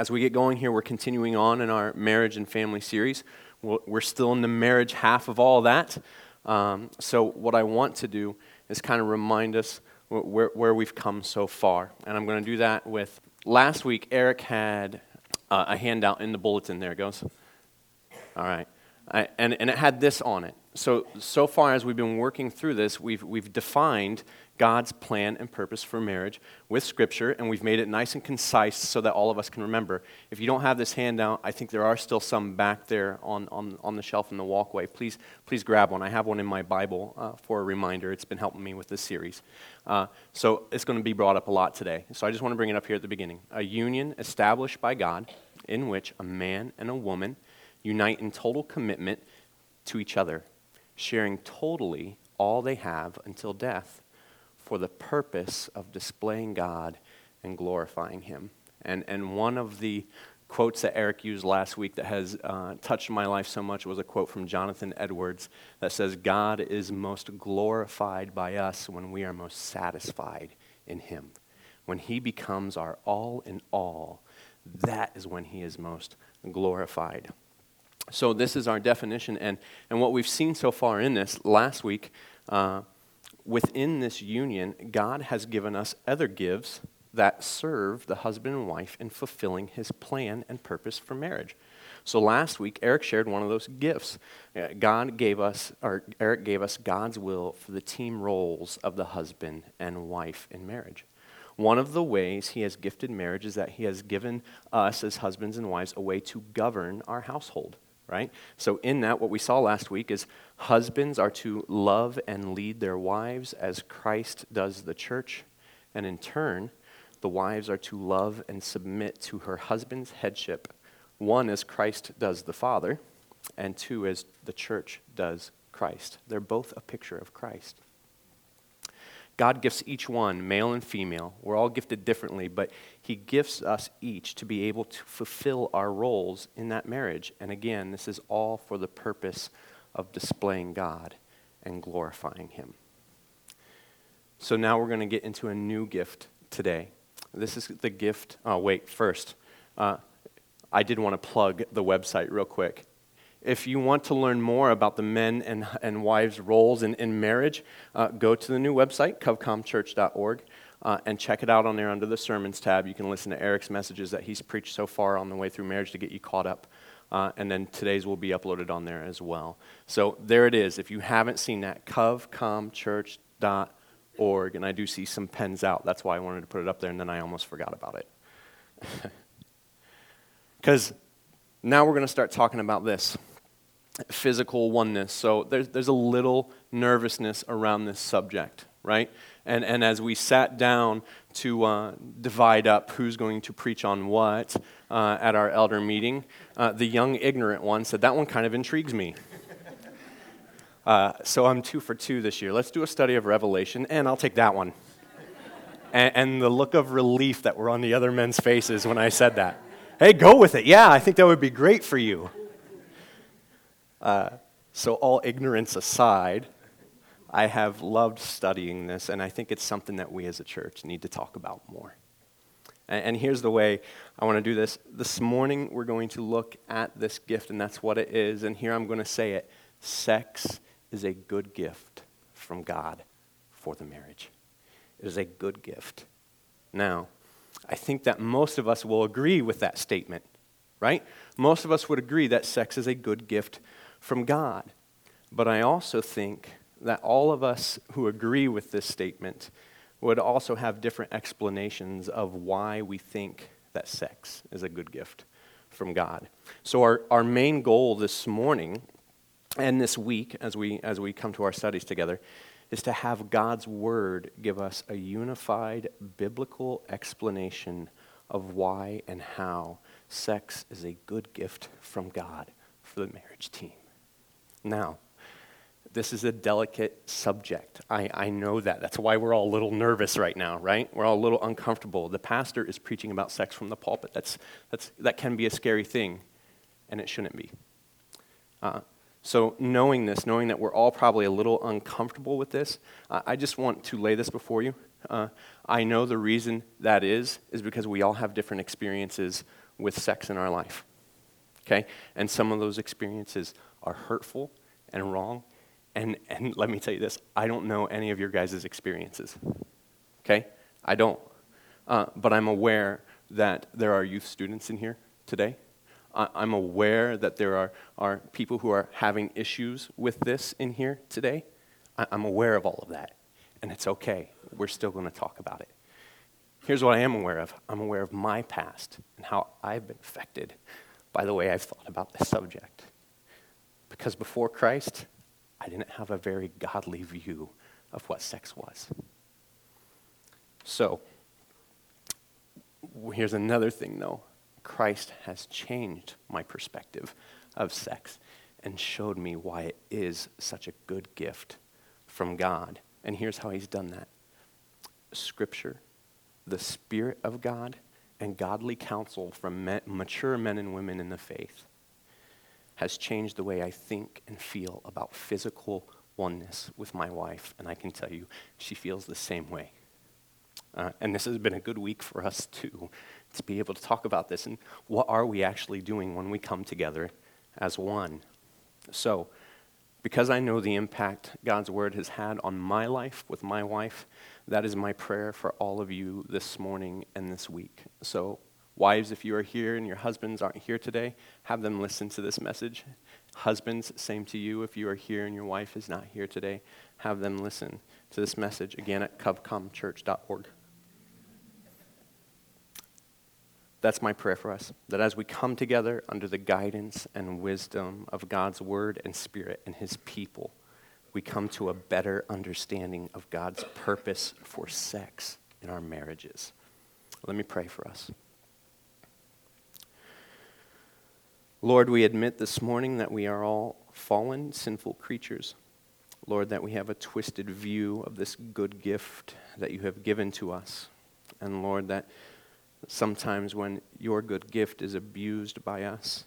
As we get going here, we're continuing on in our marriage and family series. We're still in the marriage half of all that. So what I want to do is kind of remind us where we've come so far. And I'm going to do that with, last week, Eric had a handout in the bulletin. There it goes. All right. And it had this on it. So far as we've been working through this, we've defined God's plan and purpose for marriage with Scripture, and we've made it nice and concise so that all of us can remember. If you don't have this handout, I think there are still some back there on the shelf in the walkway. Please grab one. I have one in my Bible for a reminder. It's been helping me with this series. So it's going to be brought up a lot today. So I just want to bring it up here at the beginning. A union established by God in which a man and a woman unite in total commitment to each other, sharing totally all they have until death, for the purpose of displaying God and glorifying Him. And one of the quotes that Eric used last week that has touched my life so much was a quote from Jonathan Edwards that says, "God is most glorified by us when we are most satisfied in Him. When He becomes our all in all, that is when He is most glorified." So this is our definition, and what we've seen so far in this, last week, within this union, God has given us other gifts that serve the husband and wife in fulfilling His plan and purpose for marriage. So last week, Eric shared one of those gifts. Eric gave us God's will for the team roles of the husband and wife in marriage. One of the ways He has gifted marriage is that He has given us as husbands and wives a way to govern our household. Right? So in that, what we saw last week is husbands are to love and lead their wives as Christ does the church. And in turn, the wives are to love and submit to her husband's headship. One, as Christ does the Father, and two, as the church does Christ. They're both a picture of Christ. God gifts each one, male and female. We're all gifted differently, but He gifts us each to be able to fulfill our roles in that marriage. And again, this is all for the purpose of displaying God and glorifying Him. So now we're going to get into a new gift today. This is the gift. Oh, wait, first, I did want to plug the website real quick. If you want to learn more about the men and wives' roles in marriage, go to the new website, covcomchurch.org, and check it out on there under the Sermons tab. You can listen to Eric's messages that he's preached so far on the way through marriage to get you caught up. And then today's will be uploaded on there as well. So there it is. If you haven't seen that, covcomchurch.org. And I do see some pens out. That's why I wanted to put it up there, and then I almost forgot about it. Because now we're going to start talking about this. Physical oneness. So there's a little nervousness around this subject, right? And as we sat down to divide up who's going to preach on what at our elder meeting, the young ignorant one said, "That one kind of intrigues me." So I'm 2 for 2 this year. Let's do a study of Revelation, and I'll take that one. And the look of relief that were on the other men's faces when I said that. Hey, go with it. Yeah, I think that would be great for you. So all ignorance aside, I have loved studying this, and I think it's something that we as a church need to talk about more. And here's the way I want to do this. This morning, we're going to look at this gift, and that's what it is. And here I'm going to say it. Sex is a good gift from God for the marriage. It is a good gift. Now, I think that most of us will agree with that statement, right? Most of us would agree that sex is a good gift from God. But I also think that all of us who agree with this statement would also have different explanations of why we think that sex is a good gift from God. So our main goal this morning and this week as we come to our studies together is to have God's Word give us a unified biblical explanation of why and how sex is a good gift from God for the marriage team. Now, this is a delicate subject. I know that. That's why we're all a little nervous right now, right? We're all a little uncomfortable. The pastor is preaching about sex from the pulpit. That can be a scary thing, and it shouldn't be. So knowing that we're all probably a little uncomfortable with this, I just want to lay this before you. I know the reason that is because we all have different experiences with sex in our life, okay? And some of those experiences are hurtful and wrong. And let me tell you this, I don't know any of your guys' experiences, okay? I don't. But I'm aware that there are youth students in here today. I'm aware that there are people who are having issues with this in here today. I'm aware of all of that, and it's okay. We're still going to talk about it. Here's what I am aware of. I'm aware of my past and how I've been affected by the way I've thought about this subject. Because before Christ, I didn't have a very godly view of what sex was. So, here's another thing though. Christ has changed my perspective of sex and showed me why it is such a good gift from God. And here's how he's done that. Scripture, the Spirit of God, and godly counsel from mature men and women in the faith has changed the way I think and feel about physical oneness with my wife. And I can tell you, she feels the same way. And this has been a good week for us too, to be able to talk about this and what are we actually doing when we come together as one. So, because I know the impact God's word has had on my life with my wife, that is my prayer for all of you this morning and this week. So, wives, if you are here and your husbands aren't here today, have them listen to this message. Husbands, same to you. If you are here and your wife is not here today, have them listen to this message again at covcomchurch.org. That's my prayer for us, that as we come together under the guidance and wisdom of God's word and Spirit and his people, we come to a better understanding of God's purpose for sex in our marriages. Let me pray for us. Lord, we admit this morning that we are all fallen, sinful creatures. Lord, that we have a twisted view of this good gift that you have given to us. And Lord, that sometimes when your good gift is abused by us,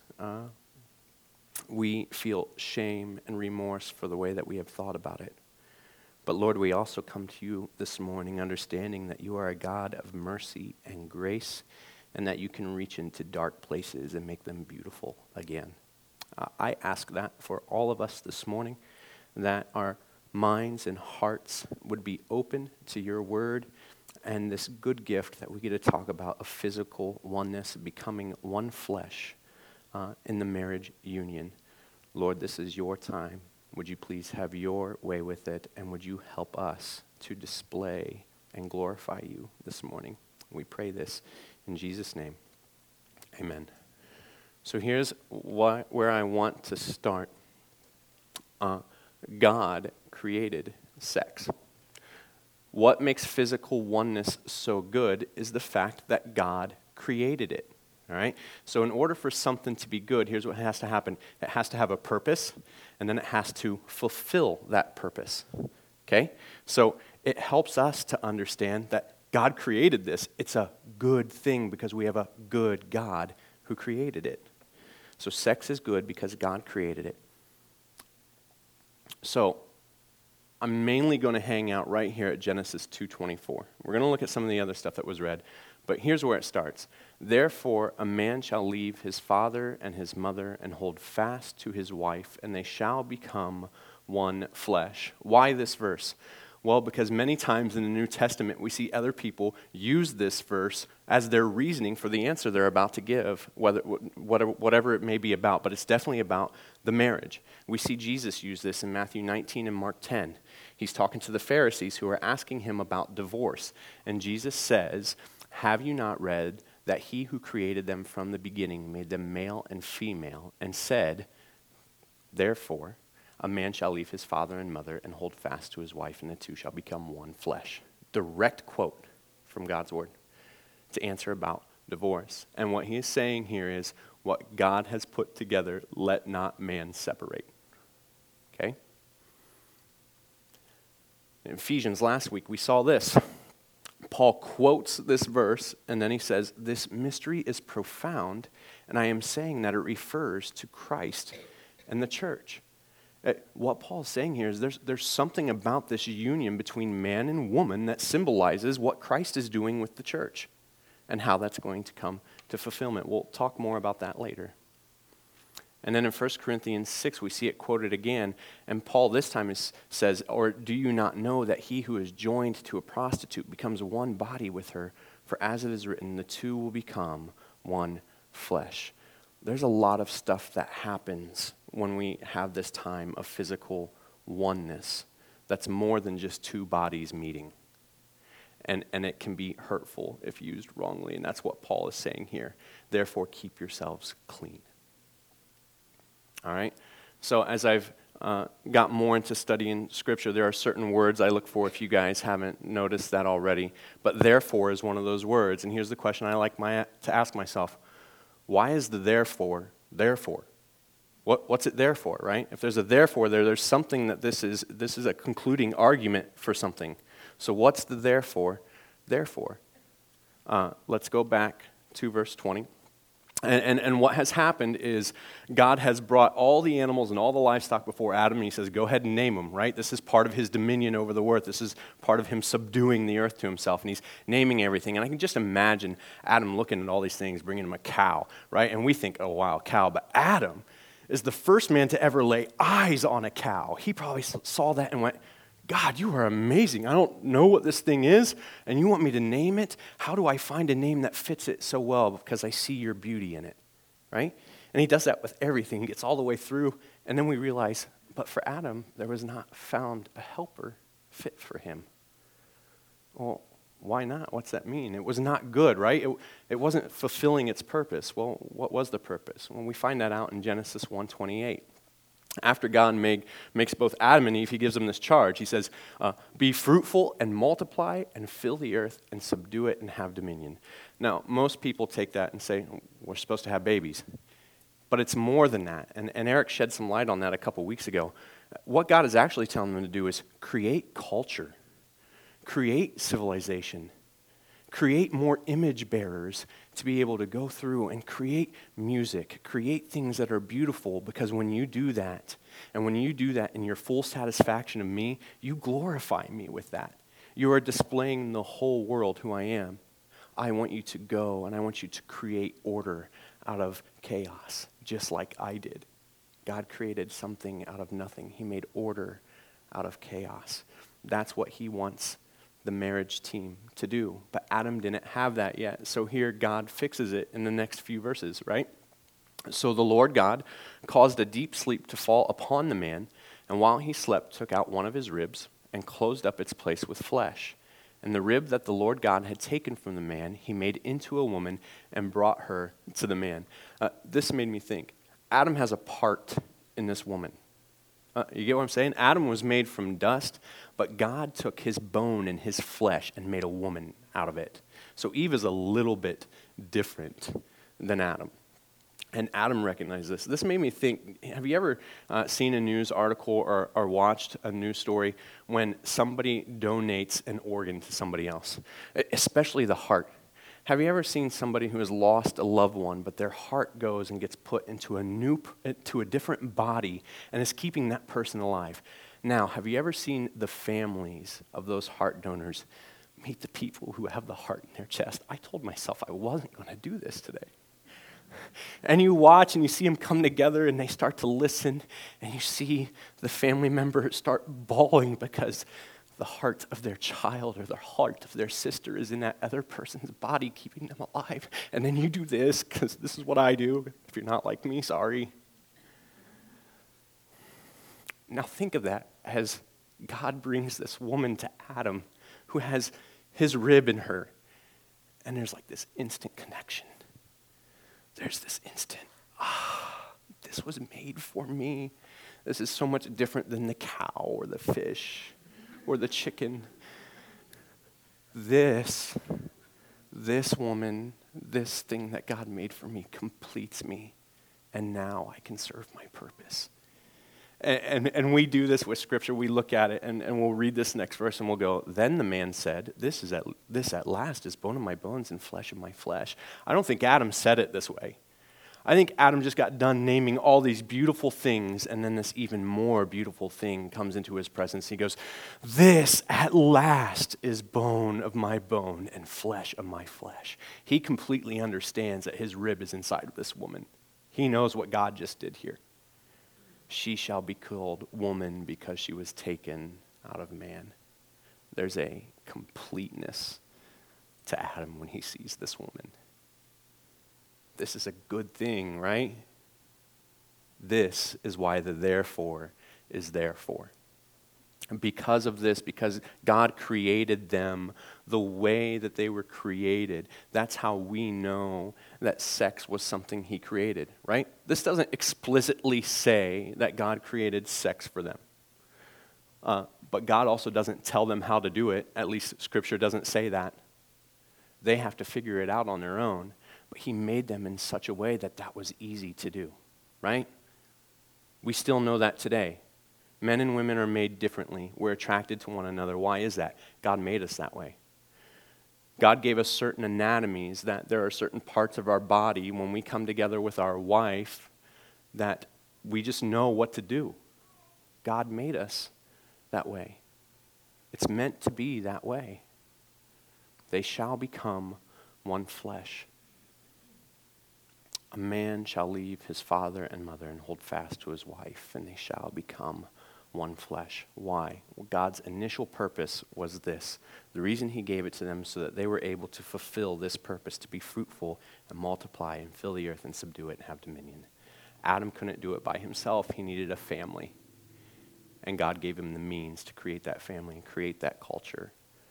we feel shame and remorse for the way that we have thought about it. But Lord, we also come to you this morning understanding that you are a God of mercy and grace and that you can reach into dark places and make them beautiful again. I ask that for all of us this morning, that our minds and hearts would be open to your word and this good gift that we get to talk about of physical oneness, becoming one flesh in the marriage union. Lord, this is your time. Would you please have your way with it, and would you help us to display and glorify you this morning? We pray this in Jesus' name. Amen. So here's where I want to start. God created sex. What makes physical oneness so good is the fact that God created it, all right? So in order for something to be good, here's what has to happen. It has to have a purpose, and then it has to fulfill that purpose, okay? So it helps us to understand that God created this. It's a good thing because we have a good God who created it. So sex is good because God created it. So I'm mainly going to hang out right here at Genesis 2:24. We're going to look at some of the other stuff that was read, but here's where it starts. Therefore, a man shall leave his father and his mother and hold fast to his wife, and they shall become one flesh. Why this verse? Well, because many times in the New Testament, we see other people use this verse as their reasoning for the answer they're about to give, whatever it may be about, but it's definitely about the marriage. We see Jesus use this in Matthew 19 and Mark 10. He's talking to the Pharisees who are asking him about divorce, and Jesus says, "Have you not read that he who created them from the beginning made them male and female, and said, therefore, a man shall leave his father and mother and hold fast to his wife, and the two shall become one flesh." Direct quote from God's word to answer about divorce. And what he is saying here is, what God has put together, let not man separate. Okay? In Ephesians last week, we saw this. Paul quotes this verse, and then he says, "This mystery is profound, and I am saying that it refers to Christ and the church." What Paul's saying here is there's something about this union between man and woman that symbolizes what Christ is doing with the church and how that's going to come to fulfillment. We'll talk more about that later. And then in 1 Corinthians 6, we see it quoted again. And Paul this time says, or do you not know that he who is joined to a prostitute becomes one body with her? For as it is written, the two will become one flesh. There's a lot of stuff that happens when we have this time of physical oneness that's more than just two bodies meeting. And it can be hurtful if used wrongly. And that's what Paul is saying here. Therefore, keep yourselves clean. All right? So as I've got more into studying Scripture, there are certain words I look for if you guys haven't noticed that already. But therefore is one of those words. And here's the question I like to ask myself. Why is the therefore? What's it there for, right? If there's a therefore there's something that this is a concluding argument for something. So what's the therefore? Let's go back to verse 20. And what has happened is God has brought all the animals and all the livestock before Adam, and he says, go ahead and name them, right? This is part of his dominion over the earth. This is part of him subduing the earth to himself, and he's naming everything. And I can just imagine Adam looking at all these things, bringing him a cow, right? And we think, oh, wow, cow. But Adam is the first man to ever lay eyes on a cow. He probably saw that and went, God, you are amazing. I don't know what this thing is, and you want me to name it? How do I find a name that fits it so well? Because I see your beauty in it, right? And he does that with everything. He gets all the way through, and then we realize, but for Adam, there was not found a helper fit for him. Well, why not? What's that mean? It was not good, right? It wasn't fulfilling its purpose. Well, what was the purpose? Well, we find that out in Genesis 1:28. After God makes both Adam and Eve, he gives them this charge. He says, be fruitful and multiply and fill the earth and subdue it and have dominion. Now, most people take that and say, we're supposed to have babies. But it's more than that. And Eric shed some light on that a couple weeks ago. What God is actually telling them to do is create culture, create civilization, create more image bearers to be able to go through and create music, create things that are beautiful, because when you do that, and when you do that in your full satisfaction of me, you glorify me with that. You are displaying the whole world who I am. I want you to go and I want you to create order out of chaos, just like I did. God created something out of nothing. He made order out of chaos. That's what he wants the marriage team to do. But Adam didn't have that yet. So here God fixes it in the next few verses, right? So the Lord God caused a deep sleep to fall upon the man, and while he slept, took out one of his ribs and closed up its place with flesh. And the rib that the Lord God had taken from the man, he made into a woman and brought her to the man. This made me think, Adam has a part in this woman. You get what I'm saying? Adam was made from dust, but God took his bone and his flesh and made a woman out of it. So Eve is a little bit different than Adam. And Adam recognized this. This made me think, have you ever seen a news article or watched a news story when somebody donates an organ to somebody else, especially the heart? Have you ever seen somebody who has lost a loved one, but their heart goes and gets put into a different body and is keeping that person alive? Now, have you ever seen the families of those heart donors meet the people who have the heart in their chest? I told myself I wasn't going to do this today. And you watch and you see them come together and they start to listen, and you see the family member start bawling because the heart of their child or the heart of their sister is in that other person's body, keeping them alive. And then you do this, because this is what I do. If you're not like me, sorry. Now think of that as God brings this woman to Adam who has his rib in her. And there's like this instant connection. There's this instant, this was made for me. This is so much different than the cow or the fish or the chicken. This woman, this thing that God made for me completes me, and now I can serve my purpose. And we do this with Scripture. We look at it, and we'll read this next verse, and we'll go, then the man said, this at last is bone of my bones and flesh of my flesh. I don't think Adam said it this way. I think Adam just got done naming all these beautiful things, and then this even more beautiful thing comes into his presence. He goes, "This at last is bone of my bone and flesh of my flesh." He completely understands that his rib is inside of this woman. He knows what God just did here. She shall be called woman because she was taken out of man. There's a completeness to Adam when he sees this woman. This is a good thing, right? This is why the therefore is therefore. And because of this, because God created them the way that they were created, that's how we know that sex was something he created, right? This doesn't explicitly say that God created sex for them. But God also doesn't tell them how to do it. At least Scripture doesn't say that. They have to figure it out on their own. But he made them in such a way that that was easy to do, right? We still know that today. Men and women are made differently. We're attracted to one another. Why is that? God made us that way. God gave us certain anatomies, that there are certain parts of our body when we come together with our wife that we just know what to do. God made us that way. It's meant to be that way. They shall become one flesh. A man shall leave his father and mother and hold fast to his wife, and they shall become one flesh. Why? Well, God's initial purpose was this. The reason he gave it to them so that they were able to fulfill this purpose, to be fruitful and multiply and fill the earth and subdue it and have dominion. Adam couldn't do it by himself. He needed a family. And God gave him the means to create that family and create that culture.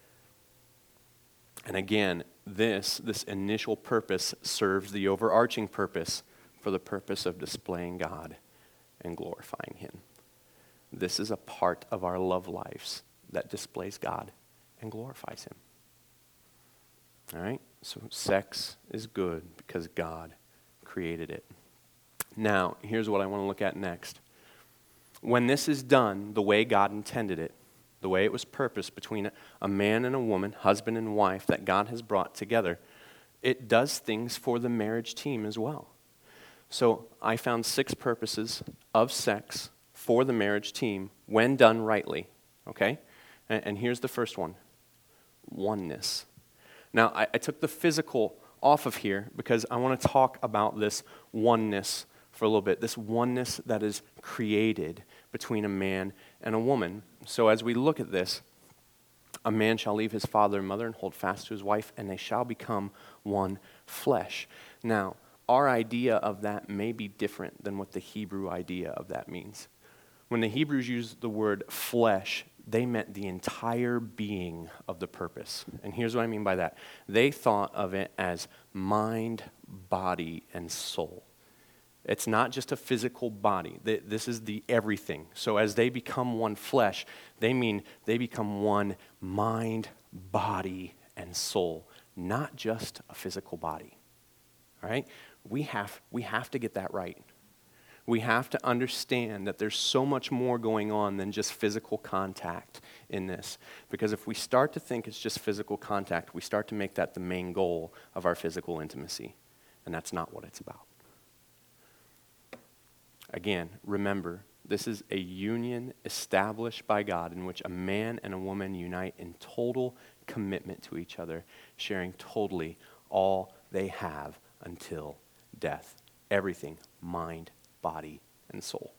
And again, this initial purpose serves the overarching purpose for the purpose of displaying God and glorifying him. This is a part of our love lives that displays God and glorifies him. All right? So sex is good because God created it. Now, here's what I want to look at next. When this is done the way God intended it, the way it was purposed between a man and a woman, husband and wife, that God has brought together, it does things for the marriage team as well. So I found 6 purposes of sex for the marriage team when done rightly, okay? And here's the first one, oneness. Now, I took the physical off of here because I want to talk about this oneness for a little bit, this oneness that is created between a man and a woman. So as we look at this, a man shall leave his father and mother and hold fast to his wife, and they shall become one flesh. Now, our idea of that may be different than what the Hebrew idea of that means. When the Hebrews used the word flesh, they meant the entire being of the purpose. And here's what I mean by that. They thought of it as mind, body, and soul. It's not just a physical body. This is the everything. So as they become one flesh, they mean they become one mind, body, and soul, not just a physical body. All right? We have to get that right. We have to understand that there's so much more going on than just physical contact in this. Because if we start to think it's just physical contact, we start to make that the main goal of our physical intimacy. And that's not what it's about. Again, remember, this is a union established by God in which a man and a woman unite in total commitment to each other, sharing totally all they have until death. Everything, mind, body, and soul.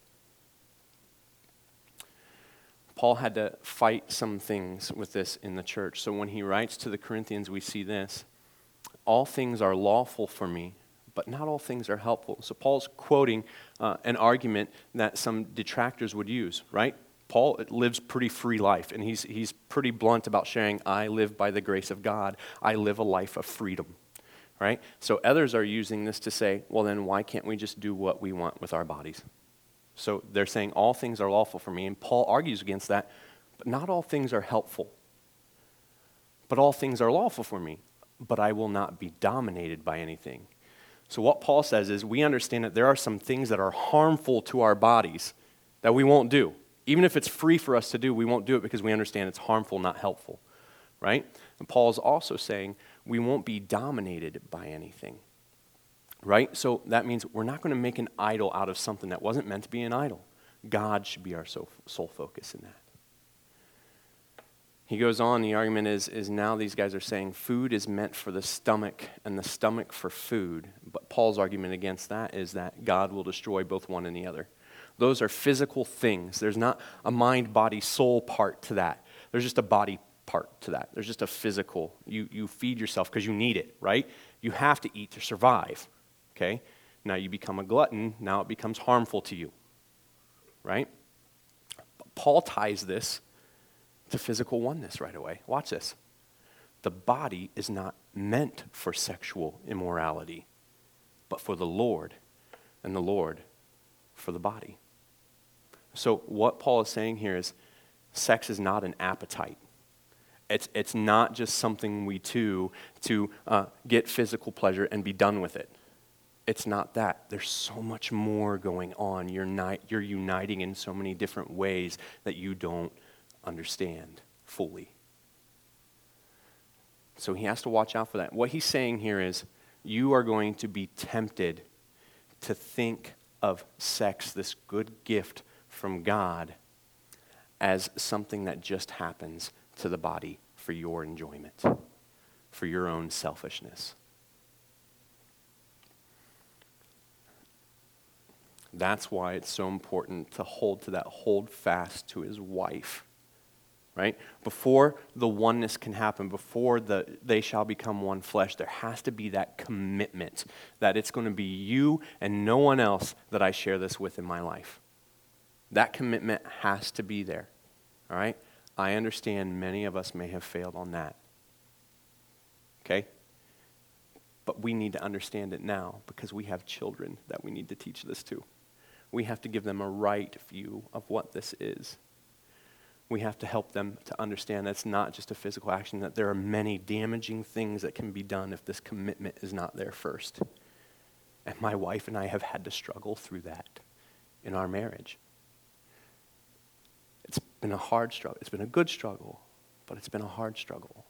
Paul had to fight some things with this in the church. So when he writes to the Corinthians, we see this. All things are lawful for me, but not all things are helpful. So Paul's quoting an argument that some detractors would use, right? Paul lives pretty free life, and he's pretty blunt about sharing, I live by the grace of God. I live a life of freedom, right? So others are using this to say, well, then why can't we just do what we want with our bodies? So they're saying all things are lawful for me, and Paul argues against that, but not all things are helpful. But all things are lawful for me, but I will not be dominated by anything. So what Paul says is we understand that there are some things that are harmful to our bodies that we won't do. Even if it's free for us to do, we won't do it because we understand it's harmful, not helpful, right? And Paul is also saying we won't be dominated by anything. right? So that means we're not going to make an idol out of something that wasn't meant to be an idol. God should be our sole focus in that. He goes on, the argument is now these guys are saying food is meant for the stomach and the stomach for food. But Paul's argument against that is that God will destroy both one and the other. Those are physical things. There's not a mind, body, soul part to that. There's just a body part to that. There's just a physical. You feed yourself because you need it, right? You have to eat to survive, okay? Now you become a glutton. Now it becomes harmful to you, right? But Paul ties this to physical oneness right away. Watch this. The body is not meant for sexual immorality, but for the Lord, and the Lord for the body. So what Paul is saying here is sex is not an appetite. It's not just something we do to get physical pleasure and be done with it. It's not that. There's so much more going on. You're uniting in so many different ways that you don't understand fully. So he has to watch out for that. What he's saying here is you are going to be tempted to think of sex, this good gift from God, as something that just happens to the body for your enjoyment, for your own selfishness. That's why it's so important to hold fast to his wife. Right? Before the oneness can happen, before they shall become one flesh, there has to be that commitment that it's going to be you and no one else that I share this with in my life. That commitment has to be there. All right? I understand many of us may have failed on that. Okay? But we need to understand it now because we have children that we need to teach this to. We have to give them a right view of what this is. We have to help them to understand that it's not just a physical action, that there are many damaging things that can be done if this commitment is not there first. And my wife and I have had to struggle through that in our marriage. It's been a hard struggle. It's been a good struggle, but it's been a hard struggle.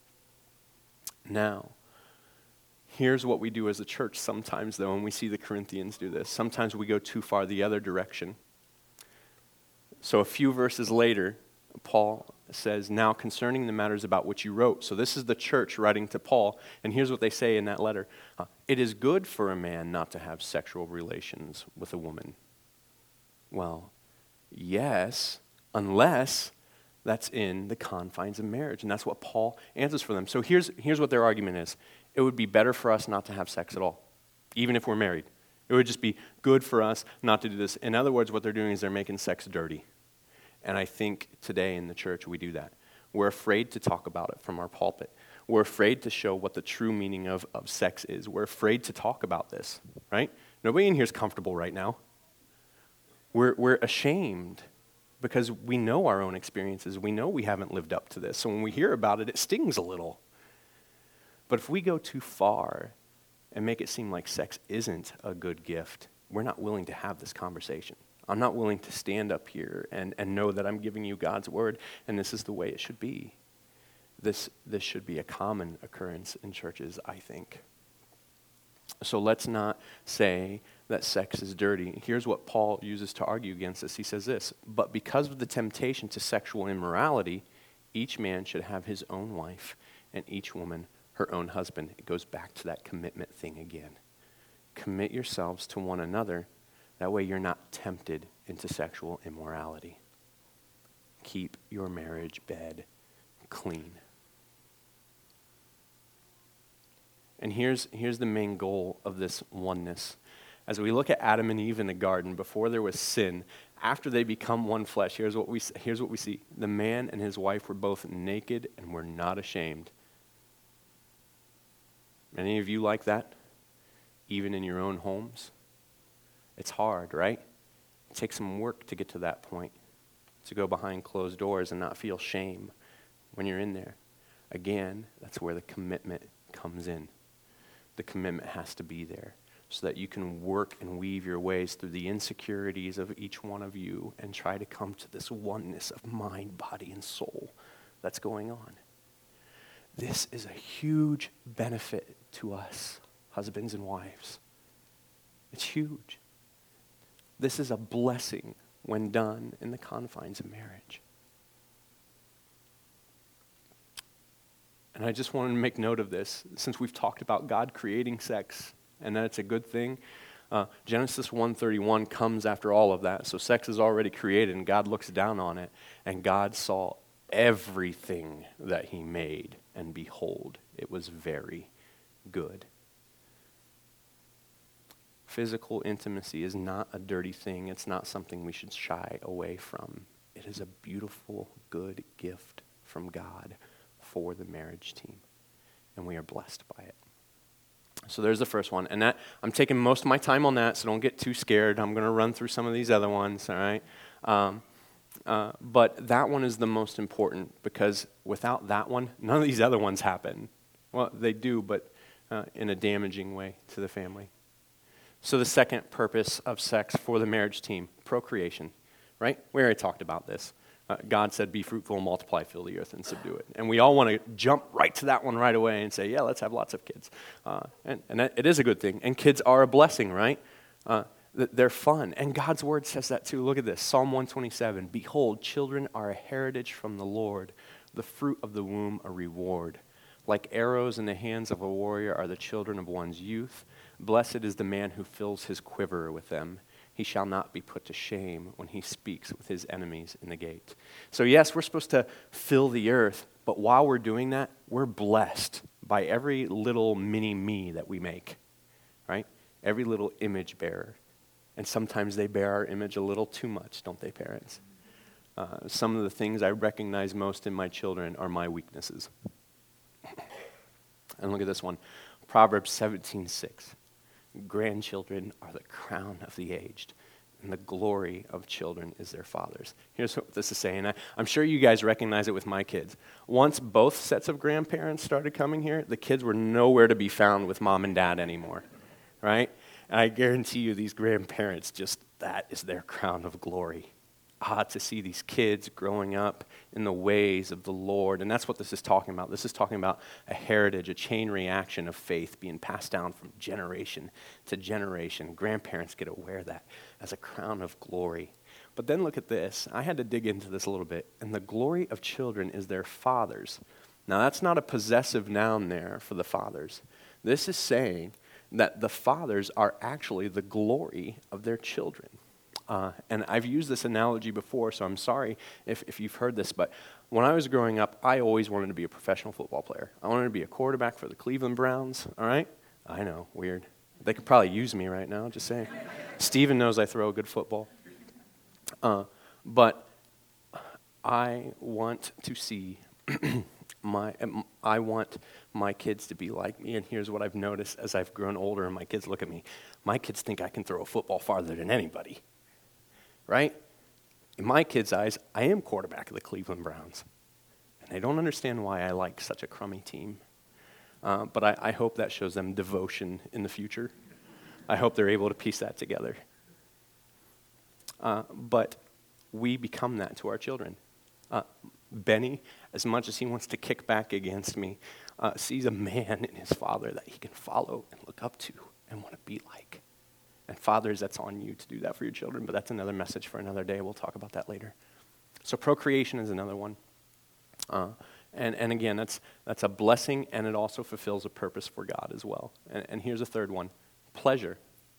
Now, here's what we do as a church sometimes, though, when we see the Corinthians do this. Sometimes we go too far the other direction. So a few verses later, Paul says, now concerning the matters about which you wrote. So this is the church writing to Paul, and here's what they say in that letter. It is good for a man not to have sexual relations with a woman. Well, yes, unless that's in the confines of marriage. And that's what Paul answers for them. So here's what their argument is. It would be better for us not to have sex at all, even if we're married. It would just be good for us not to do this. In other words, what they're doing is they're making sex dirty. And I think today in the church we do that. We're afraid to talk about it from our pulpit. We're afraid to show what the true meaning of sex is. We're afraid to talk about this, right? Nobody in here is comfortable right now. We're ashamed because we know our own experiences. We know we haven't lived up to this. So when we hear about it, it stings a little. But if we go too far and make it seem like sex isn't a good gift, we're not willing to have this conversation. I'm not willing to stand up here and know that I'm giving you God's word and this is the way it should be. This should be a common occurrence in churches, I think. So let's not say that sex is dirty. Here's what Paul uses to argue against this. He says this, but because of the temptation to sexual immorality, each man should have his own wife and each woman her own husband. It goes back to that commitment thing again. Commit yourselves to one another. That way you're not tempted into sexual immorality. Keep your marriage bed clean. And here's the main goal of this oneness. As we look at Adam and Eve in the garden, before there was sin, after they become one flesh, here's what we see. The man and his wife were both naked and were not ashamed. Any of you like that? Even in your own homes? It's hard, right? It takes some work to get to that point, to go behind closed doors and not feel shame when you're in there. Again, that's where the commitment comes in. The commitment has to be there so that you can work and weave your ways through the insecurities of each one of you and try to come to this oneness of mind, body, and soul that's going on. This is a huge benefit to us, husbands and wives. It's huge. This is a blessing when done in the confines of marriage. And I just wanted to make note of this, since we've talked about God creating sex and that it's a good thing. Genesis 1:31 comes after all of that. So sex is already created, and God looks down on it, and God saw everything that he made, and behold, it was very good. Physical intimacy is not a dirty thing. It's not something we should shy away from. It is a beautiful, good gift from God for the marriage team, and we are blessed by it. So there's the first one, and that I'm taking most of my time on that, so don't get too scared. I'm going to run through some of these other ones, all right? But that one is the most important, because without that one, none of these other ones happen. Well, they do, but in a damaging way to the family. So the second purpose of sex for the marriage team, procreation, right? We already talked about this. God said, be fruitful and multiply, fill the earth and subdue it. And we all want to jump right to that one right away and say, yeah, let's have lots of kids. And it is a good thing. And kids are a blessing, right? They're fun. And God's word says that too. Look at this, Psalm 127. Behold, children are a heritage from the Lord, the fruit of the womb a reward. Like arrows in the hands of a warrior are the children of one's youth. Blessed is the man who fills his quiver with them. He shall not be put to shame when he speaks with his enemies in the gate. So yes, we're supposed to fill the earth, but while we're doing that, we're blessed by every little mini me that we make, right? Every little image bearer. And sometimes they bear our image a little too much, don't they, parents? Some of the things I recognize most in my children are my weaknesses. And look at this one, Proverbs 17:6. Grandchildren are the crown of the aged, and the glory of children is their fathers. Here's what this is saying. I'm sure you guys recognize it with my kids. Once both sets of grandparents started coming here, the kids were nowhere to be found with mom and dad anymore, right? And I guarantee you these grandparents, that is their crown of glory. To see these kids growing up in the ways of the Lord. And that's what this is talking about. This is talking about a heritage, a chain reaction of faith being passed down from generation to generation. Grandparents get to wear that as a crown of glory. But then look at this. I had to dig into this a little bit. And the glory of children is their fathers. Now that's not a possessive noun there for the fathers. This is saying that the fathers are actually the glory of their children. And I've used this analogy before, so I'm sorry if you've heard this, but when I was growing up, I always wanted to be a professional football player. I wanted to be a quarterback for the Cleveland Browns, all right? I know, weird. They could probably use me right now, just saying. Steven knows I throw a good football. But I want to see I want my kids to be like me, and here's what I've noticed as I've grown older and my kids look at me. My kids think I can throw a football farther than anybody. Right? In my kids' eyes, I am quarterback of the Cleveland Browns. And they don't understand why I like such a crummy team. But I hope that shows them devotion in the future. I hope they're able to piece that together. But we become that to our children. Benny, as much as he wants to kick back against me, sees a man in his father that he can follow and look up to and want to be like. And fathers, that's on you to do that for your children, but that's another message for another day. We'll talk about that later. So procreation is another one. And again, that's a blessing, and it also fulfills a purpose for God as well. And here's a third one, pleasure.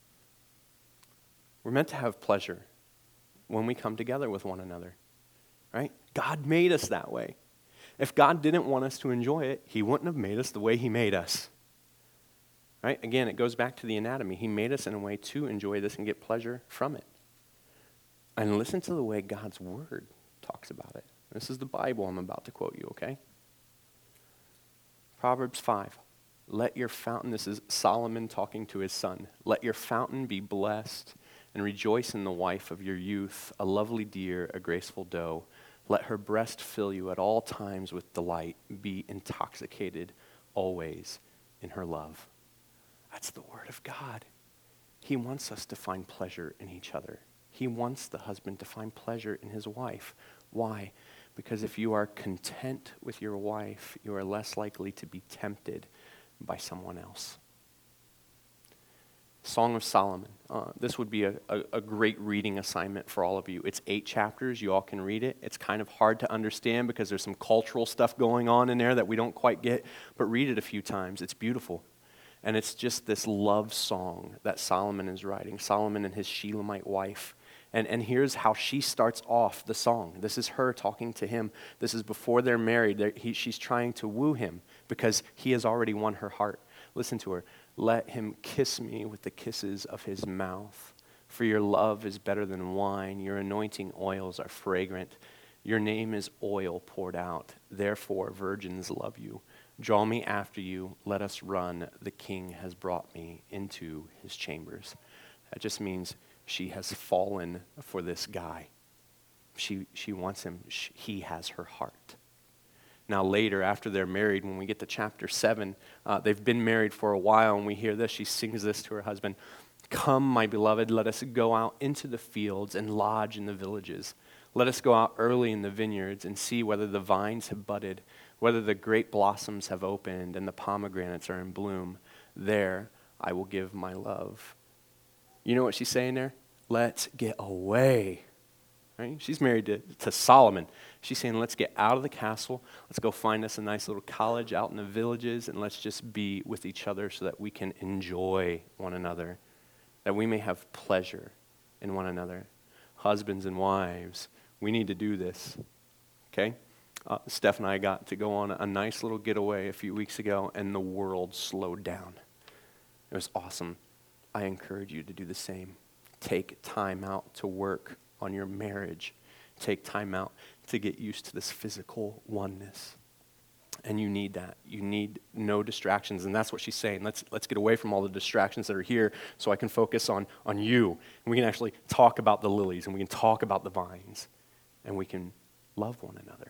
We're meant to have pleasure when we come together with one another, right? God made us that way. If God didn't want us to enjoy it, he wouldn't have made us the way he made us. Right? Again, it goes back to the anatomy. He made us in a way to enjoy this and get pleasure from it. And listen to the way God's word talks about it. This is the Bible I'm about to quote you, okay? Proverbs 5. Let your fountain, this is Solomon talking to his son, let your fountain be blessed and rejoice in the wife of your youth, a lovely deer, a graceful doe. Let her breast fill you at all times with delight. Be intoxicated always in her love. That's the word of God. He wants us to find pleasure in each other. He wants the husband to find pleasure in his wife. Why? Because if you are content with your wife, you are less likely to be tempted by someone else. Song of Solomon. This would be a great reading assignment for all of you. It's 8 chapters. You all can read it. It's kind of hard to understand because there's some cultural stuff going on in there that we don't quite get, but read it a few times. It's beautiful. And it's just this love song that Solomon is writing, Solomon and his Shulamite wife. And here's how she starts off the song. This is her talking to him. This is before they're married. She's trying to woo him because he has already won her heart. Listen to her. Let him kiss me with the kisses of his mouth. For your love is better than wine. Your anointing oils are fragrant. Your name is oil poured out. Therefore, virgins love you. Draw me after you. Let us run. The king has brought me into his chambers. That just means she has fallen for this guy. She wants him. He has her heart. Now later, after they're married, when we get to chapter 7, they've been married for a while, and we hear this. She sings this to her husband. Come, my beloved, let us go out into the fields and lodge in the villages. Let us go out early in the vineyards and see whether the vines have budded, whether the grape blossoms have opened and the pomegranates are in bloom. There I will give my love. You know what she's saying there? Let's get away. Right? She's married to Solomon. She's saying, let's get out of the castle. Let's go find us a nice little college out in the villages, and let's just be with each other so that we can enjoy one another, that we may have pleasure in one another. Husbands and wives, we need to do this. Okay? Steph and I got to go on a nice little getaway a few weeks ago, and the world slowed down. It was awesome. I encourage you to do the same. Take time out to work on your marriage. Take time out to get used to this physical oneness. And you need that. You need no distractions. And that's what she's saying. Let's get away from all the distractions that are here so I can focus on you. And we can actually talk about the lilies, and we can talk about the vines, and we can love one another.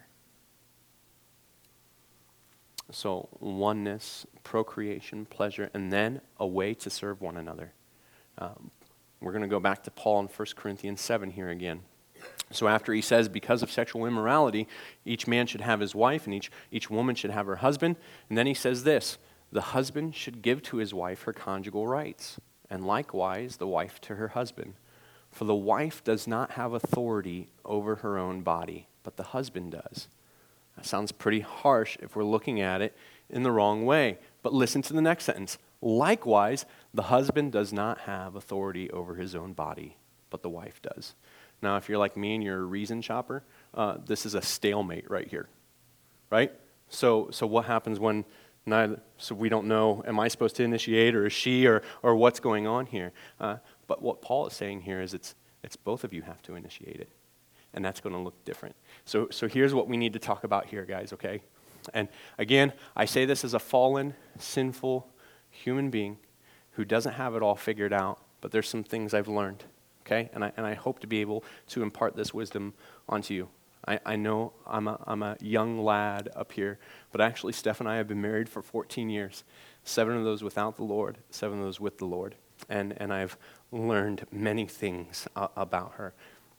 So oneness, procreation, pleasure, and then a way to serve one another. We're going to go back to Paul in 1 Corinthians 7 here again. So after he says, because of sexual immorality, each man should have his wife, and each woman should have her husband. And then he says this, the husband should give to his wife her conjugal rights, and likewise the wife to her husband. For the wife does not have authority over her own body, but the husband does. That sounds pretty harsh if we're looking at it in the wrong way. But listen to the next sentence. Likewise, the husband does not have authority over his own body, but the wife does. Now, if you're like me and you're a reason shopper, this is a stalemate right here, right? So what happens when so we don't know, am I supposed to initiate, or is she, or what's going on here? But what Paul is saying here is it's both of you have to initiate it. And that's going to look different. So here's what we need to talk about here, guys, okay? And again, I say this as a fallen, sinful human being who doesn't have it all figured out, but there's some things I've learned, okay? And I hope to be able to impart this wisdom onto you. I know I'm a young lad up here, but actually Steph and I have been married for 14 years, 7 of those without the Lord, 7 of those with the Lord. And I've learned many things about her.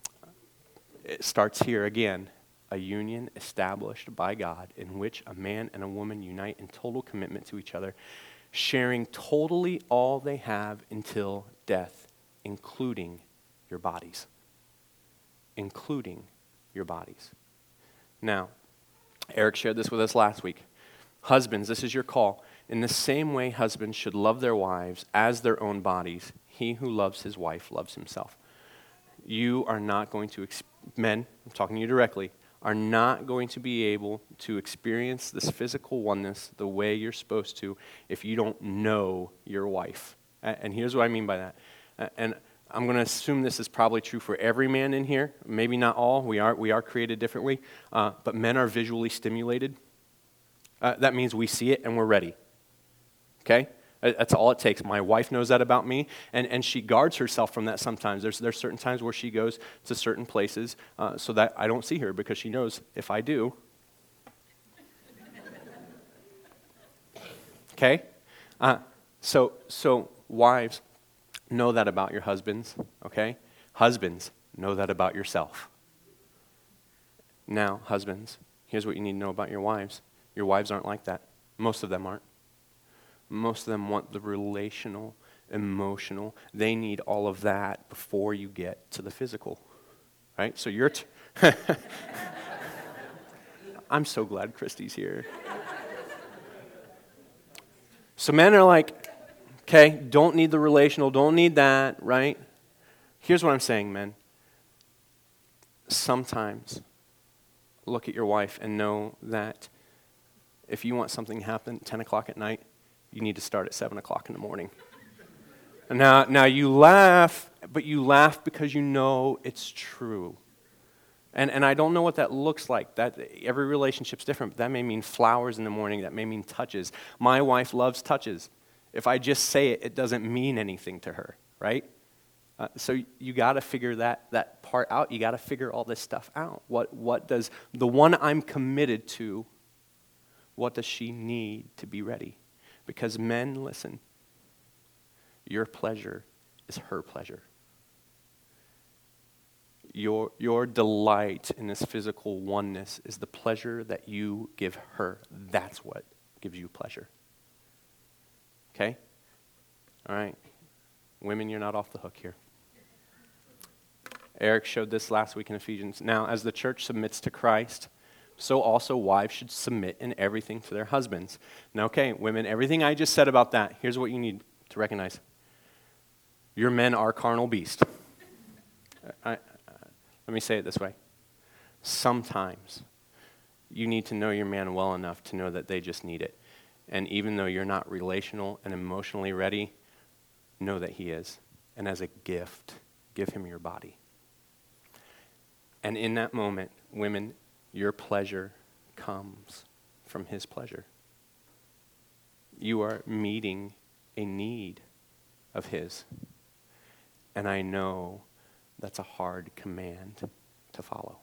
It starts here again, a union established by God in which a man and a woman unite in total commitment to each other, sharing totally all they have until death, including your bodies. Including your bodies. Now, Eric shared this with us last week. Husbands, this is your call. In the same way husbands should love their wives as their own bodies, he who loves his wife loves himself. You are not going to, men, I'm talking to you directly, are not going to be able to experience this physical oneness the way you're supposed to if you don't know your wife. And here's what I mean by that. And I'm going to assume this is probably true for every man in here. Maybe not all. We are created differently. But men are visually stimulated. That means we see it and we're ready. Okay? That's all it takes. My wife knows that about me, and she guards herself from that sometimes. There's certain times where she goes to certain places so that I don't see her, because she knows if I do. Okay? So wives, know that about your husbands, okay? Husbands, know that about yourself. Now, husbands, here's what you need to know about your wives. Your wives aren't like that. Most of them aren't. Most of them want the relational, emotional. They need all of that before you get to the physical, right? So you're... I'm so glad Christy's here. So men are like, okay, don't need the relational, don't need that, right? Here's what I'm saying, men. Sometimes look at your wife and know that if you want something to happen 10 o'clock at night, you need to start at 7 o'clock in the morning. Now you laugh, but you laugh because you know it's true. And I don't know what that looks like. That every relationship's different. That may mean flowers in the morning. That may mean touches. My wife loves touches. If I just say it, it doesn't mean anything to her, right? So you got to figure that part out. You got to figure all this stuff out. What does the one I'm committed to, what does she need to be ready? Because men, listen, your pleasure is her pleasure. Your delight in this physical oneness is the pleasure that you give her. That's what gives you pleasure. Okay? All right. Women, you're not off the hook here. Eric showed this last week in Ephesians. Now, as the church submits to Christ, so also wives should submit in everything to their husbands. Now, okay, women, everything I just said about that, here's what you need to recognize. Your men are carnal beasts. Let me say it this way. Sometimes you need to know your man well enough to know that they just need it. And even though you're not relational and emotionally ready, know that he is. And as a gift, give him your body. And in that moment, women, your pleasure comes from his pleasure. You are meeting a need of his. And I know that's a hard command to follow.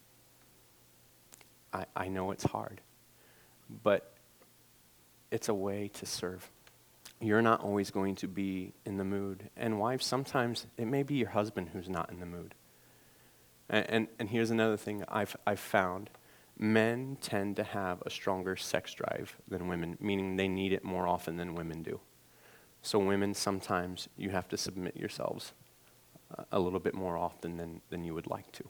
I know it's hard, but it's a way to serve. You're not always going to be in the mood. And wives, sometimes it may be your husband who's not in the mood. And here's another thing I've found. Men tend to have a stronger sex drive than women, meaning they need it more often than women do. So women, sometimes you have to submit yourselves a little bit more often than you would like to.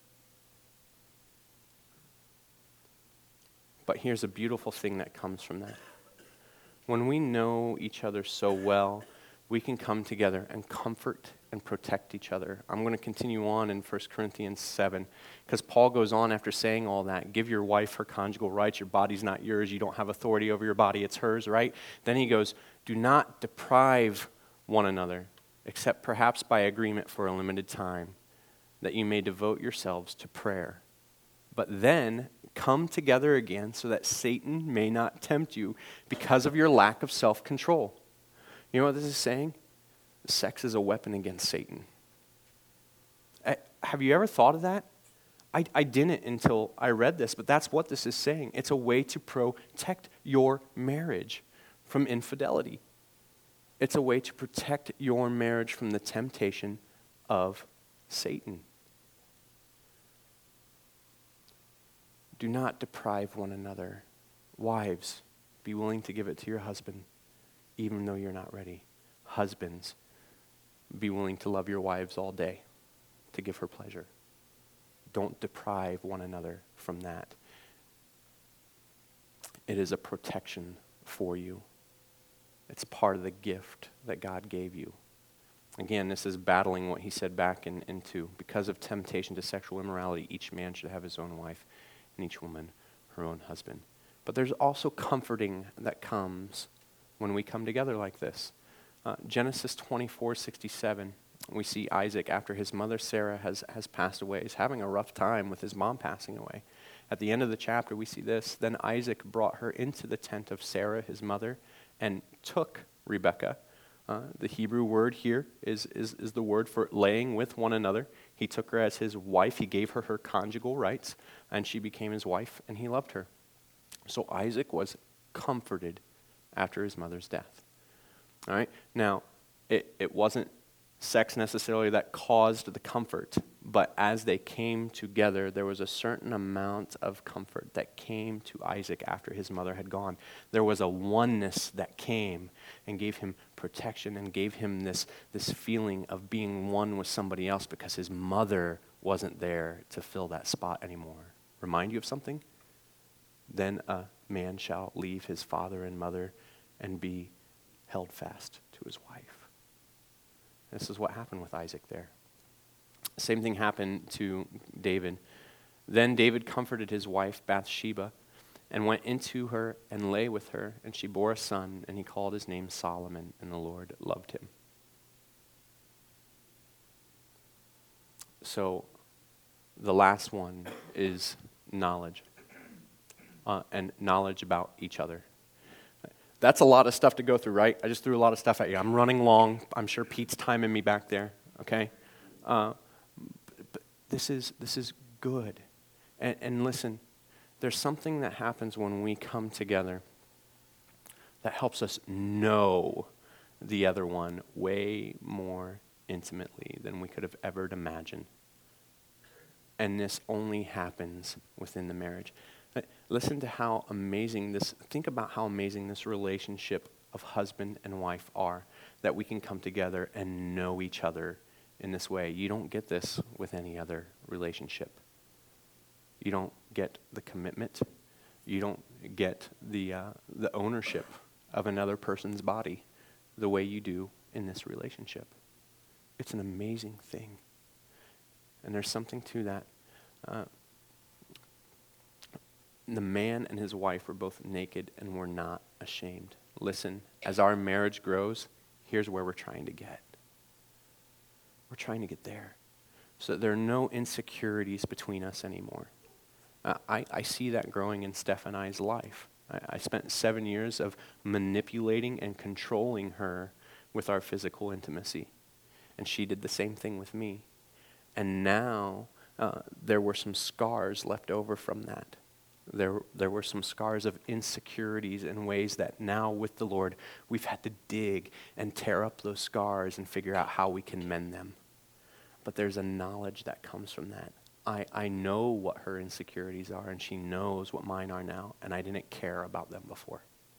But here's a beautiful thing that comes from that. When we know each other so well, we can come together and comfort and protect each other. I'm going to continue on in 1 Corinthians 7, because Paul goes on after saying all that. Give your wife her conjugal rights. Your body's not yours. You don't have authority over your body. It's hers, right? Then he goes, do not deprive one another, except perhaps by agreement for a limited time, that you may devote yourselves to prayer. But then come together again so that Satan may not tempt you because of your lack of self-control. You know what this is saying? Sex is a weapon against Satan. Have you ever thought of that? I didn't until I read this, but that's what this is saying. It's a way to protect your marriage from infidelity. It's a way to protect your marriage from the temptation of Satan. Do not deprive one another. Wives, be willing to give it to your husband, even though you're not ready. Husbands, be willing to love your wives all day, to give her pleasure. Don't deprive one another from that. It is a protection for you. It's part of the gift that God gave you. Again, this is battling what he said back in 2. Because of temptation to sexual immorality, each man should have his own wife, and each woman her own husband. But there's also comforting that comes when we come together like this. Genesis 24:67, we see Isaac, after his mother Sarah has passed away, is having a rough time with his mom passing away. At the end of the chapter, we see this. Then Isaac brought her into the tent of Sarah, his mother, and took Rebekah. The Hebrew word here is the word for laying with one another. He took her as his wife. He gave her her conjugal rights, and she became his wife, and he loved her. So Isaac was comforted after his mother's death. All right. Now, it wasn't sex necessarily that caused the comfort, but as they came together, there was a certain amount of comfort that came to Isaac after his mother had gone. There was a oneness that came and gave him protection and gave him this feeling of being one with somebody else because his mother wasn't there to fill that spot anymore. Remind you of something? Then a man shall leave his father and mother and be held fast to his wife. This is what happened with Isaac there. Same thing happened to David. Then David comforted his wife Bathsheba and went into her and lay with her, and she bore a son, and he called his name Solomon, and the Lord loved him. So the last one is knowledge, and knowledge about each other. That's a lot of stuff to go through, right? I just threw a lot of stuff at you. I'm running long. I'm sure Pete's timing me back there, okay? But this is good. And listen, there's something that happens when we come together that helps us know the other one way more intimately than we could have ever imagined. And this only happens within the marriage. Listen to how amazing think about how amazing this relationship of husband and wife are, that we can come together and know each other in this way. You don't get this with any other relationship. You don't get the commitment. You don't get the ownership of another person's body the way you do in this relationship. It's an amazing thing. And there's something to that. The man and his wife were both naked and were not ashamed. Listen, as our marriage grows, here's where we're trying to get. We're trying to get there so that there are no insecurities between us anymore. I see that growing in Steph and I's life. I spent 7 years of manipulating and controlling her with our physical intimacy. And she did the same thing with me. And now there were some scars left over from that. There were some scars of insecurities in ways that now with the Lord, we've had to dig and tear up those scars and figure out how we can mend them. But there's a knowledge that comes from that. I know what her insecurities are, and she knows what mine are now, and I didn't care about them before.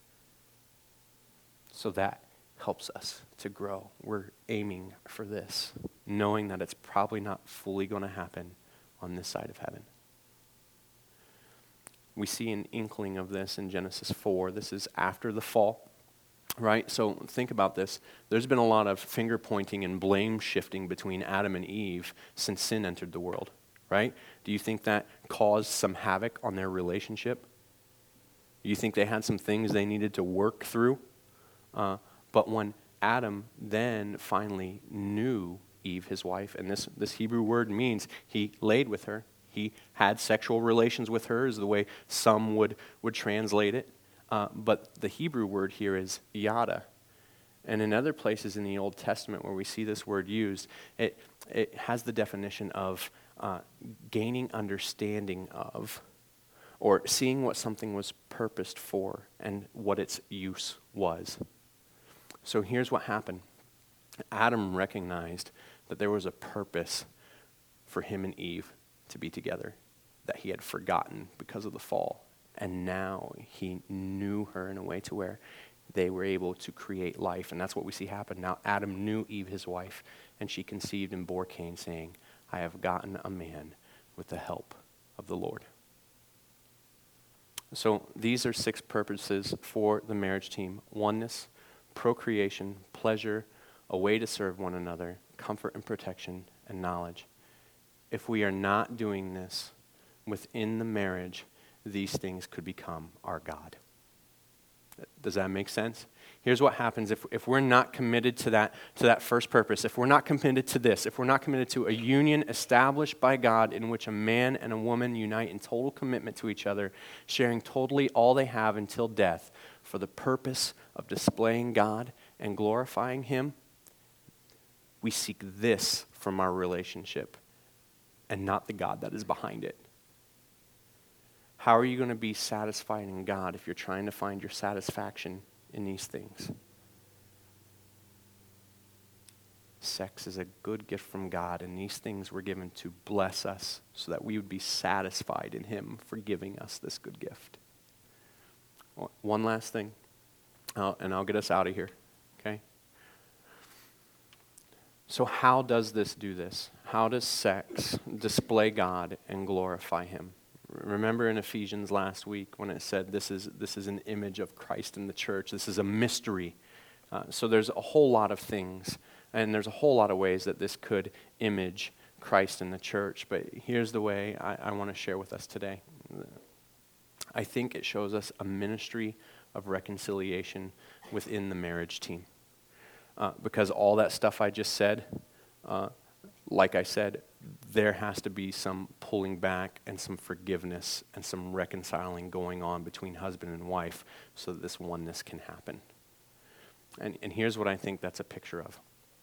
So that helps us to grow. We're aiming for this, knowing that it's probably not fully going to happen on this side of heaven. We see an inkling of this in Genesis 4. This is after the fall, right? So think about this. There's been a lot of finger pointing and blame shifting between Adam and Eve since sin entered the world, right? Do you think that caused some havoc on their relationship? Do you think they had some things they needed to work through? But when Adam then finally knew Eve, his wife, and this Hebrew word means he laid with her, he had sexual relations with her, is the way some would translate it. But the Hebrew word here is yada. And in other places in the Old Testament where we see this word used, it has the definition of gaining understanding of, or seeing what something was purposed for and what its use was. So here's what happened. Adam recognized that there was a purpose for him and Eve to be together that he had forgotten because of the fall. And now he knew her in a way to where they were able to create life. And that's what we see happen. Now Adam knew Eve, his wife, and she conceived and bore Cain, saying, I have gotten a man with the help of the Lord. So these are 6 purposes for the marriage team: oneness, procreation, pleasure, a way to serve one another, comfort and protection, and knowledge. If we are not doing this within the marriage, these things could become our God. Does that make sense? Here's what happens if we're not committed to that first purpose, if we're not committed to this, if we're not committed to a union established by God in which a man and a woman unite in total commitment to each other, sharing totally all they have until death for the purpose of displaying God and glorifying Him, we seek this from our relationship and not the God that is behind it. How are you going to be satisfied in God if you're trying to find your satisfaction in these things? Sex is a good gift from God, and these things were given to bless us so that we would be satisfied in him for giving us this good gift. One last thing, and I'll get us out of here, okay? So how does this do this? How does sex display God and glorify him? Remember in Ephesians last week when it said this is an image of Christ in the church. This is a mystery. So there's a whole lot of things, and there's a whole lot of ways that this could image Christ in the church. But here's the way I want to share with us today. I think it shows us a ministry of reconciliation within the marriage team. Because all that stuff I just said, like I said, there has to be some pulling back and some forgiveness and some reconciling going on between husband and wife so that this oneness can happen. And here's what I think that's a picture of.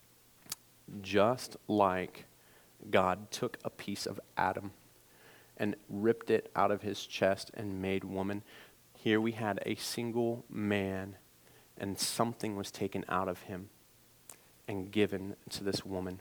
Just like God took a piece of Adam and ripped it out of his chest and made woman, here we had a single man and something was taken out of him and given to this woman.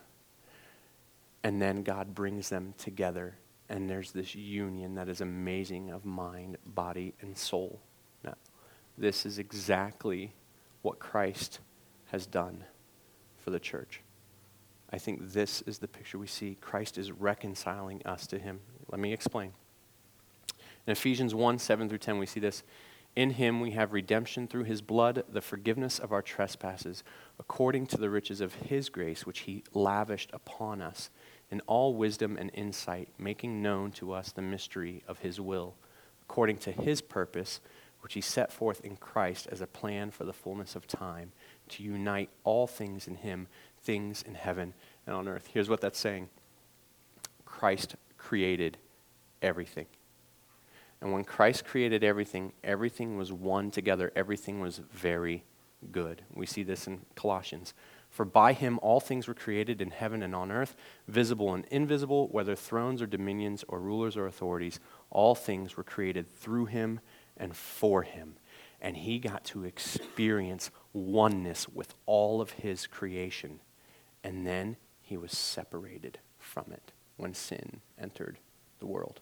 And then God brings them together, and there's this union that is amazing of mind, body, and soul. Now, this is exactly what Christ has done for the church. I think this is the picture we see. Christ is reconciling us to him. Let me explain. In Ephesians 1, 7 through 10, we see this. In him we have redemption through his blood, the forgiveness of our trespasses, according to the riches of his grace, which he lavished upon us in all wisdom and insight, making known to us the mystery of his will, according to his purpose, which he set forth in Christ as a plan for the fullness of time, to unite all things in him, things in heaven and on earth. Here's what that's saying. Christ created everything. And when Christ created everything, everything was one together. Everything was very good. We see this in Colossians. For by him all things were created in heaven and on earth, visible and invisible, whether thrones or dominions or rulers or authorities, all things were created through him and for him. And he got to experience oneness with all of his creation. And then he was separated from it when sin entered the world.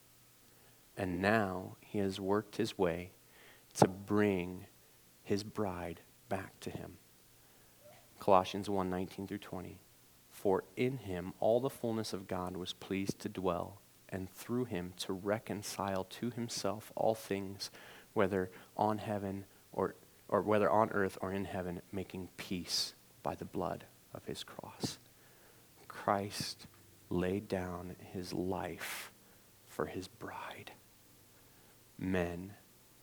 And now he has worked his way to bring his bride back to him. Colossians 1, 19 through 20. For in him all the fullness of God was pleased to dwell, and through him to reconcile to himself all things, whether on heaven or whether on earth or in heaven, making peace by the blood of his cross. Christ laid down his life for his bride. Men,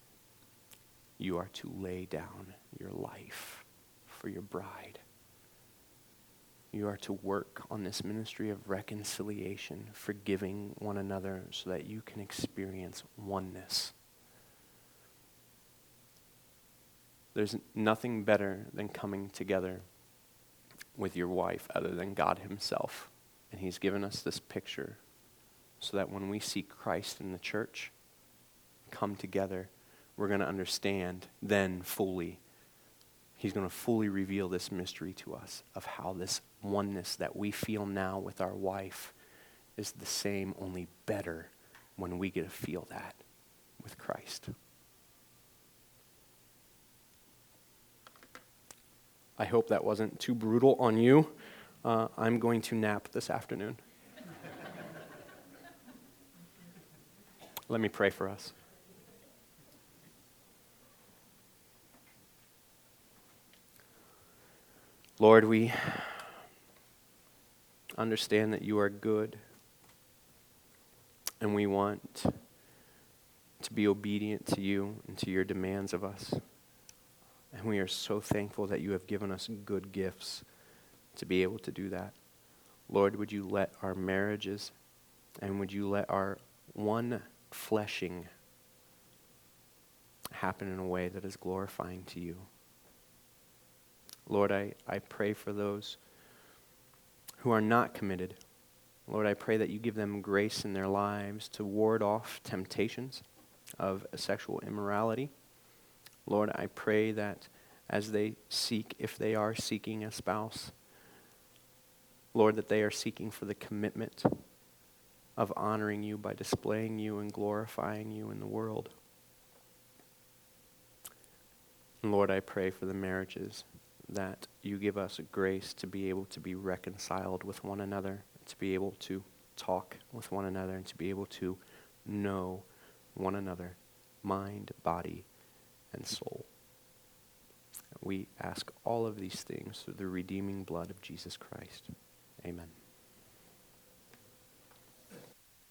you are to lay down your life for your bride. You are to work on this ministry of reconciliation, forgiving one another so that you can experience oneness. There's nothing better than coming together with your wife other than God himself. And he's given us this picture so that when we see Christ in the church come together, we're going to understand then fully. He's going to fully reveal this mystery to us of how this oneness that we feel now with our wife is the same, only better when we get to feel that with Christ. I hope that wasn't too brutal on you. I'm going to nap this afternoon. Let me pray for us. Lord, we understand that you are good, and we want to be obedient to you and to your demands of us. And we are so thankful that you have given us good gifts to be able to do that. Lord, would you let our marriages and would you let our one fleshing happen in a way that is glorifying to you. Lord, I pray for those who are not committed. Lord, I pray that you give them grace in their lives to ward off temptations of sexual immorality. Lord, I pray that as they seek, if they are seeking a spouse, Lord, that they are seeking for the commitment of honoring you by displaying you and glorifying you in the world. And Lord, I pray for the marriages that you give us a grace to be able to be reconciled with one another, to be able to talk with one another, and to be able to know one another, mind, body, and soul. We ask all of these things through the redeeming blood of Jesus Christ. Amen.